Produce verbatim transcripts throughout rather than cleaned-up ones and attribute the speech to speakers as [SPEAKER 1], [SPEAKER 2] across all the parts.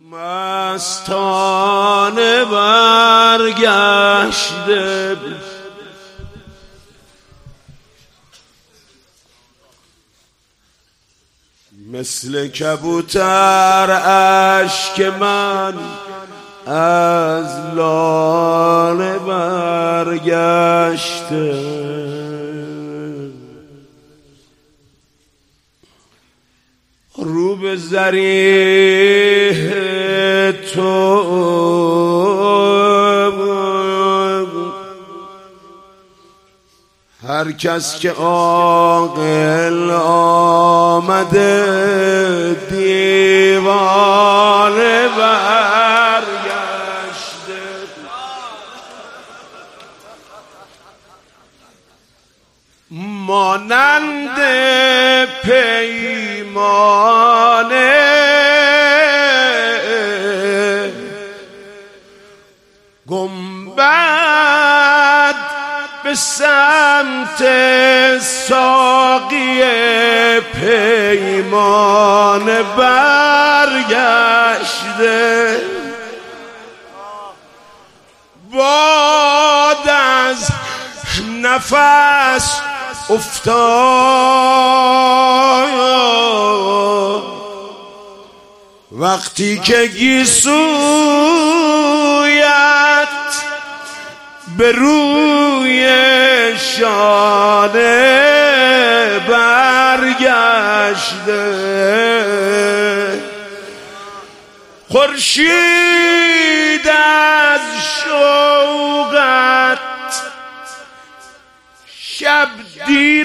[SPEAKER 1] مستانه برگشته مثل کبوتر اشک من از لاله برگشته رو به ضریح تو هر کس که عاقل آمده دیوانه برگشته مانند پیمانه گنبد به سمت ساقی پیمانه برگشته باد از نفس افتاد وقتی که گیسویت به روی شانه برگشته خورشید از شوقت شب دیر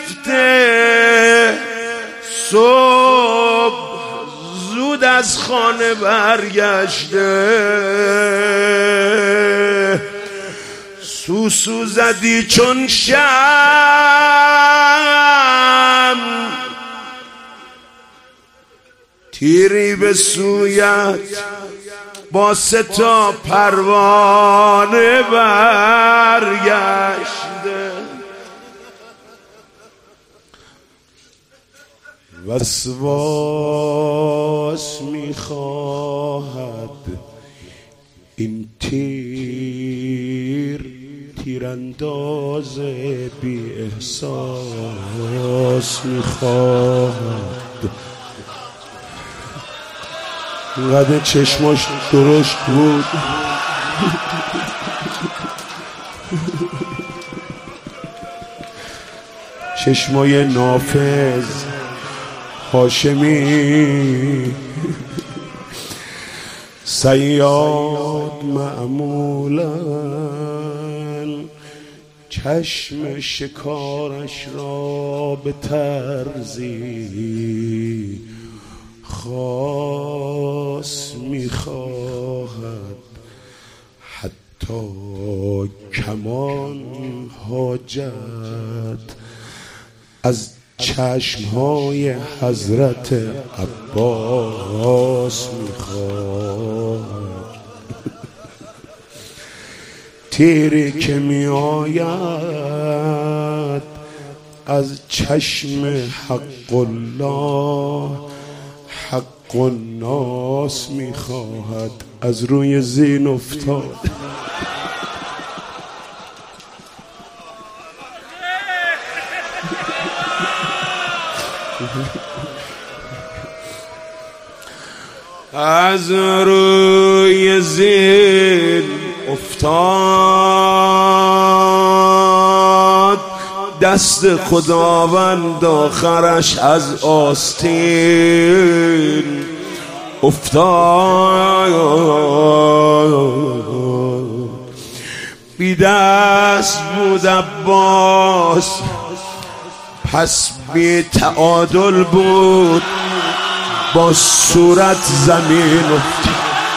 [SPEAKER 1] رفته صبح زود از خانه برگشته سوسو زدی چون شم تیری به سویت با سه تا پروانه برگشته وسواس میخواهد این تیر تیرانداز بی احساس میخواهد اینقدر چشماش درشت بود چشمای نافذ هاشمی صیاد معمولا چشم شکارش را به طرزی خاص میخواهد حتی کمان حاجت از چشمهای حضرت عباس میخواد تیری که میآید از چشم حق الله حق الناس میخواهد از روی زین افتاد از روی زین افتاد دست خداوند آخرش از آستین افتاد بی دست بود عباس پس بی تعادل بود با صورت زمین افتاد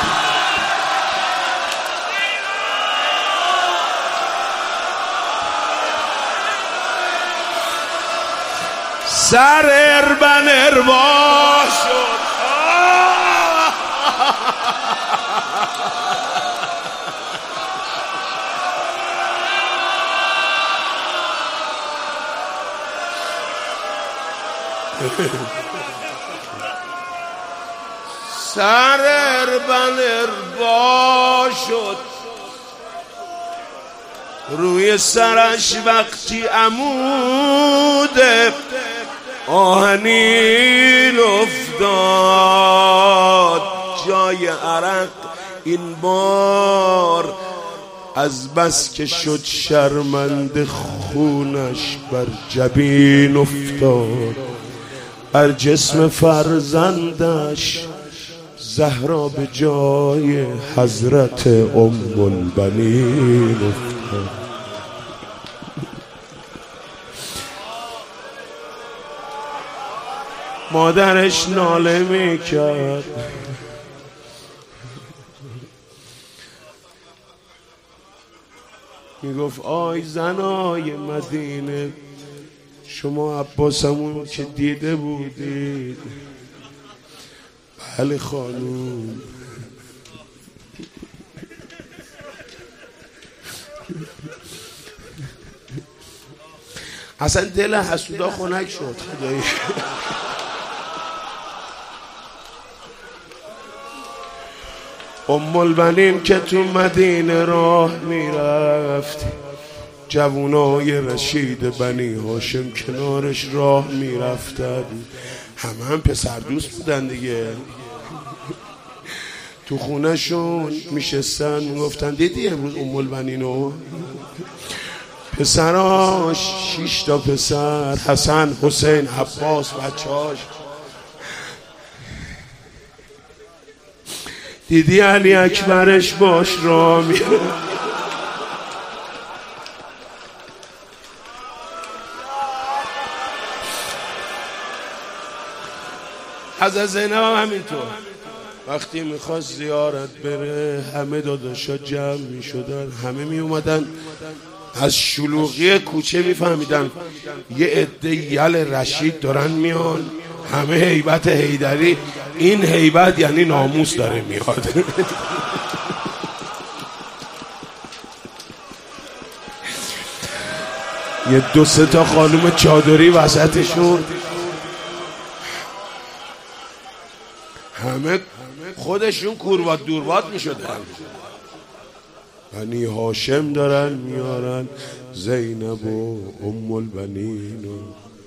[SPEAKER 1] سر اربن اروا شد سر اربن اربا شد، روی سرش وقتی عمود آهنین افتاد، جای عرق این بار از بس که شد شرمنده خونش بر جبین افتاد، بر جسم فرزندش زهرا به جای حضرت ام البنین افتاد. مادرش ناله میکرد، میگفت آی زنای مدینه، شما عباسمون که دیده بودید؟ بله خانوم. اصلا دل حسودا خنک شد خدایی. ام البنین که تو مدینه راه میرفت، جوانای رشید بنی هاشم کنارش راه میرفتن، همه هم پسر دوست بودن دیگه. تو خونه شون میشستن میگفتن دیدی امروز ام البنینو؟ پسراش شش تا پسر، حسن، حسین، عباس، بچهاش. دیدی علی اکبرش باش راه میره. حضرت زینب هم همینطور وقتی میخواست زیارت بره، همه داداشا جمع میشدن، همه میومدن، از شلوغی کوچه میفهمیدن یه عده یل رشید دارن میان، همه هیبت حیدری. این هیبت یعنی ناموس داره میاد. یه دو سه تا خانوم چادری وسطشون، همه خودشون کوربات دوربات میشدن. بنی هاشم دارن میارن زینب و ام البنین و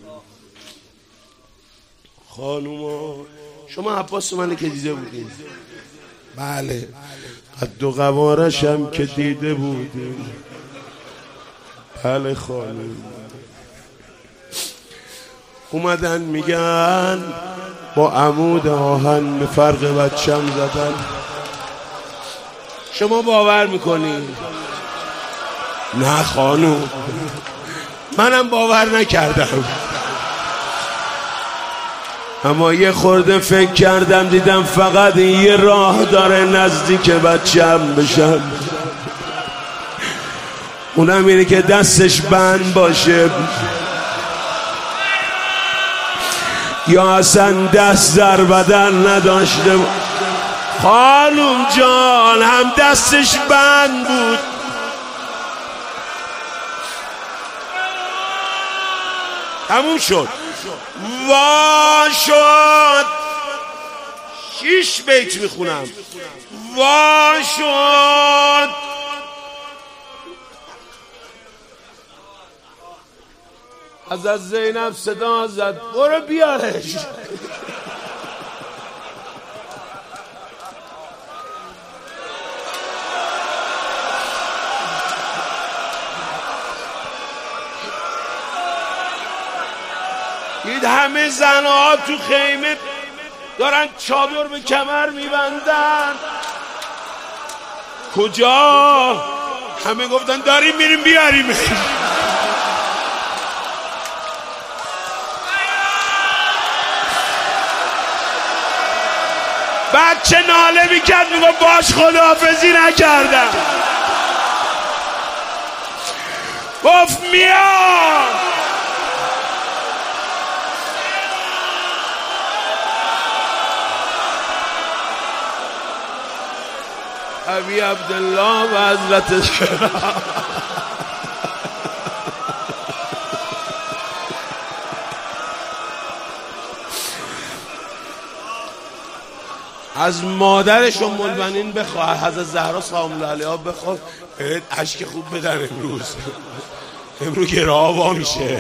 [SPEAKER 1] خانوما. شما عباس منو که دیده بودین؟ بله. قد و قوارش هم که دیده بودین؟ بله خانوم. اومدن میگن با عمود آهن به فرق بچم زدن. شما باور میکنین؟ نه خانوم، منم باور نکردم، اما یه خورده فکر کردم، دیدم فقط این یه راه داره نزدیک بچم بشم، اونم اینه که دستش بند باشه یا اصلا دست در بدن نداشته. خانوم جان هم دستش بند بود. تموم شد. وا شد. شیش بیت میخونم. وا شد. حضرت زینب صدا زد برو بیارش. دید همه زنها تو خیمه دارن چادر به کمر میبندن. کجا؟ همه گفتن داریم میریم بیاریم. بچه ناله میکرد میگفت باش خداحافظی نکردم. گفت میام. ابی عبدالله و حضرت شرا. از مادرش ام المؤمنین بخواه، حضرت زهرا سلام الله علیها بخواه بهت اشک خوب بدن. امروز امروز گراه وا میشه.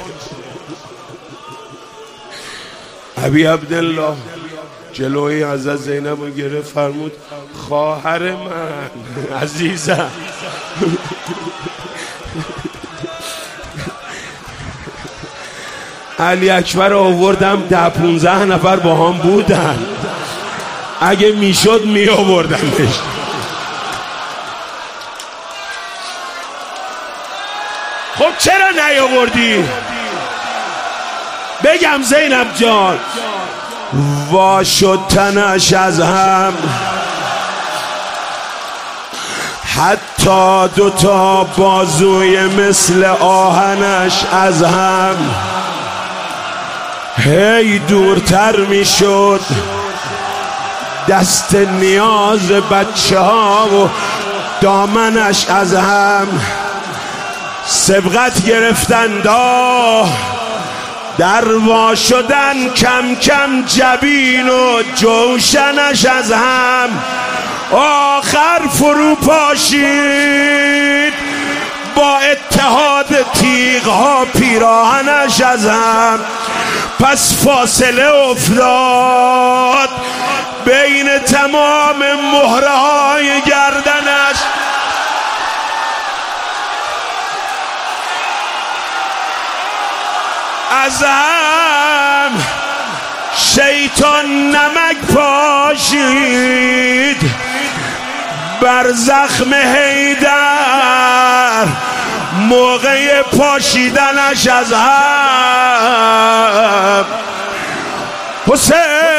[SPEAKER 1] ابی عبدالله جلوی حضرت زینب رو گرفت، فرمود خواهر من عزیزم. علی اکبر آوردم، ده پونزه نفر با هم بودن، اگه میشد می آوردمش. خب چرا نیاوردی؟ بگم زینب جان وا شد تنش از هم، حتی دوتا بازوی مثل آهنش از هم هی دورتر می شد. دست نیاز بچه ها و دامنش از هم سبقت گرفتن، دا در وا شدن کم کم جبین و جوشنش از هم. آخر فرو پاشید با اتحاد تیغ ها پیراهنش از هم. پس فاصله افتاد بین تمام مهره های گردنش. از هم شیطان نمک پاشید بر زخم حیدر، موقع پاشیدنش از هم حسین